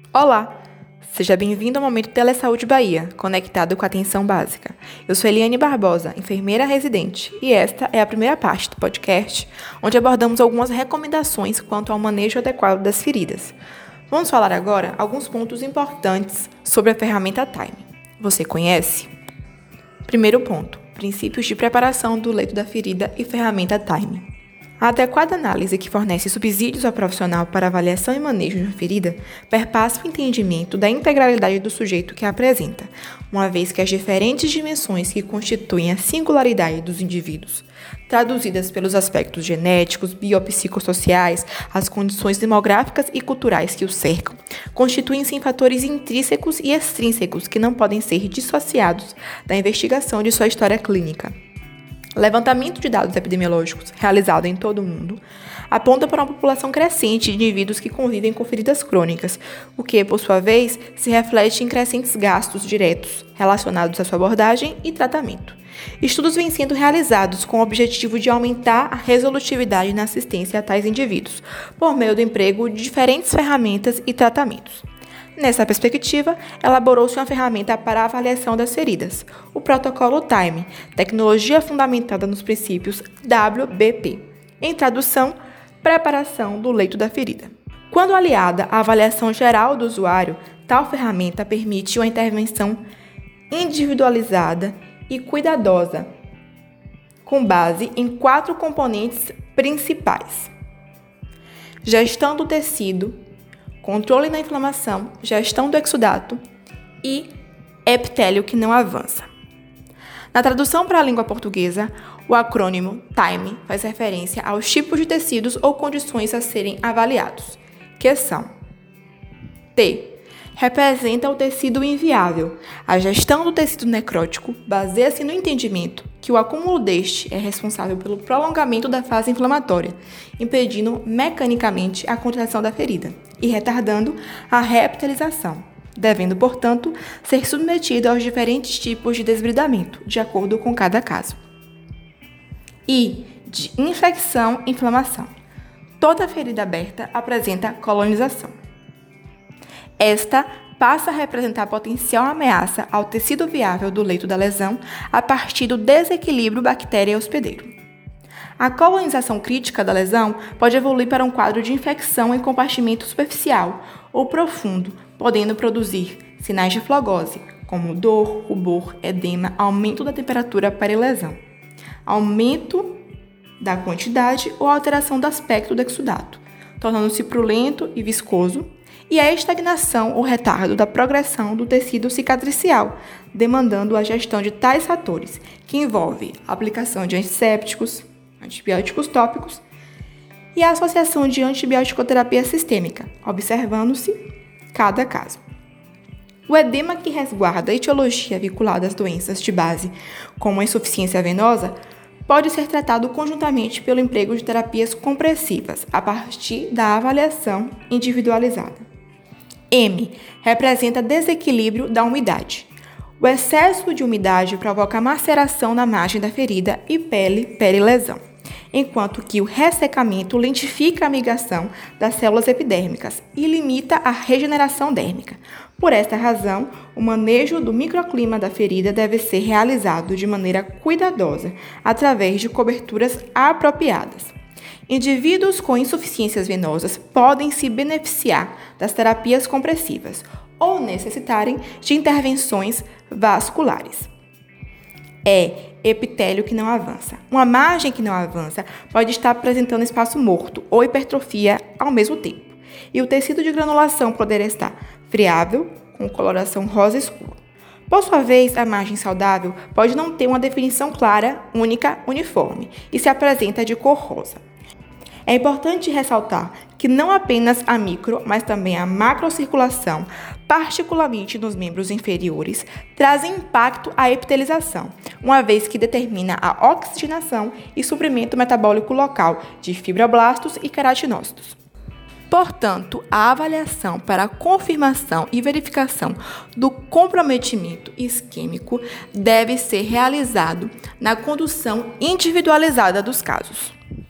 Olá! Seja bem-vindo ao Momento Telesaúde Bahia, conectado com a atenção básica. Eu sou Eliane Barbosa, enfermeira residente, e esta é a primeira parte do podcast, onde abordamos algumas recomendações quanto ao manejo adequado das feridas. Vamos falar agora alguns pontos importantes sobre a ferramenta Time. Você conhece? Primeiro ponto: princípios de preparação do leito da ferida e ferramenta Time. A adequada análise que fornece subsídios ao profissional para avaliação e manejo de uma ferida perpassa o entendimento da integralidade do sujeito que a apresenta, uma vez que as diferentes dimensões que constituem a singularidade dos indivíduos, traduzidas pelos aspectos genéticos, biopsicossociais, as condições demográficas e culturais que o cercam, constituem-se em fatores intrínsecos e extrínsecos que não podem ser dissociados da investigação de sua história clínica. Levantamento de dados epidemiológicos, realizado em todo o mundo, aponta para uma população crescente de indivíduos que convivem com feridas crônicas, o que, por sua vez, se reflete em crescentes gastos diretos relacionados à sua abordagem e tratamento. Estudos vêm sendo realizados com o objetivo de aumentar a resolutividade na assistência a tais indivíduos, por meio do emprego de diferentes ferramentas e tratamentos. Nessa perspectiva, elaborou-se uma ferramenta para a avaliação das feridas, o protocolo Time, tecnologia fundamentada nos princípios WBP, em tradução, preparação do leito da ferida. Quando aliada à avaliação geral do usuário, tal ferramenta permite uma intervenção individualizada e cuidadosa, com base em 4 componentes principais: gestão do tecido, controle da inflamação, gestão do exudato e epitélio que não avança. Na tradução para a língua portuguesa, o acrônimo TIME faz referência aos tipos de tecidos ou condições a serem avaliados, que são: T. Representa o tecido inviável. A gestão do tecido necrótico baseia-se no entendimento que o acúmulo deste é responsável pelo prolongamento da fase inflamatória, impedindo mecanicamente a contração da ferida e retardando a reepitelização, devendo, portanto, ser submetido aos diferentes tipos de desbridamento, de acordo com cada caso. I. De infecção e inflamação. Toda ferida aberta apresenta colonização. Esta passa a representar potencial ameaça ao tecido viável do leito da lesão a partir do desequilíbrio bactéria-hospedeiro. A colonização crítica da lesão pode evoluir para um quadro de infecção em compartimento superficial ou profundo, podendo produzir sinais de flogose, como dor, rubor, edema, aumento da temperatura pós-lesão, aumento da quantidade ou alteração do aspecto do exudato, tornando-se prurulento e viscoso, e a estagnação ou retardo da progressão do tecido cicatricial, demandando a gestão de tais fatores, que envolve a aplicação de antissépticos, antibióticos tópicos e a associação de antibiótico-terapia sistêmica, observando-se cada caso. O edema que resguarda a etiologia vinculada às doenças de base, como a insuficiência venosa, pode ser tratado conjuntamente pelo emprego de terapias compressivas, a partir da avaliação individualizada. M. Representa desequilíbrio da umidade. O excesso de umidade provoca maceração na margem da ferida e pele perilesão, enquanto que o ressecamento lentifica a migração das células epidérmicas e limita a regeneração dérmica. Por esta razão, o manejo do microclima da ferida deve ser realizado de maneira cuidadosa, através de coberturas apropriadas. Indivíduos com insuficiências venosas podem se beneficiar das terapias compressivas ou necessitarem de intervenções vasculares. Epitélio que não avança. Uma margem que não avança pode estar apresentando espaço morto ou hipertrofia ao mesmo tempo, e o tecido de granulação poderá estar friável, com coloração rosa escuro. Por sua vez, a margem saudável pode não ter uma definição clara, única, uniforme, e se apresenta de cor rosa. É importante ressaltar que não apenas a micro, mas também a macrocirculação, particularmente nos membros inferiores, trazem impacto à epitelização, uma vez que determina a oxigenação e suprimento metabólico local de fibroblastos e queratinócitos. Portanto, a avaliação para a confirmação e verificação do comprometimento isquêmico deve ser realizado na condução individualizada dos casos.